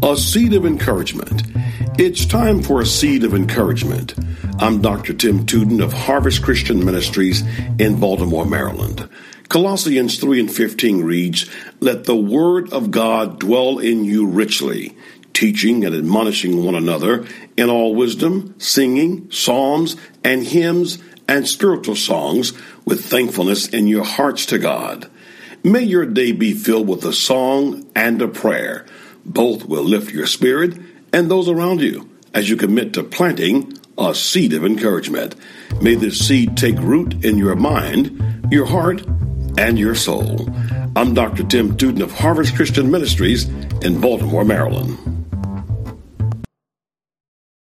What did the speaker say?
A seed of encouragement. It's time for a seed of encouragement. I'm Dr. Tim Tuden of Harvest Christian Ministries in Baltimore, Maryland. Colossians 3:15 reads, "Let the word of God dwell in you richly, teaching and admonishing one another in all wisdom, singing psalms and hymns and spiritual songs with thankfulness in your hearts to God." May your day be filled with a song and a prayer. Both will lift your spirit and those around you as you commit to planting a seed of encouragement. May this seed take root in your mind, your heart, and your soul. I'm Dr. Tim Tuden of Harvest Christian Ministries in Baltimore, Maryland.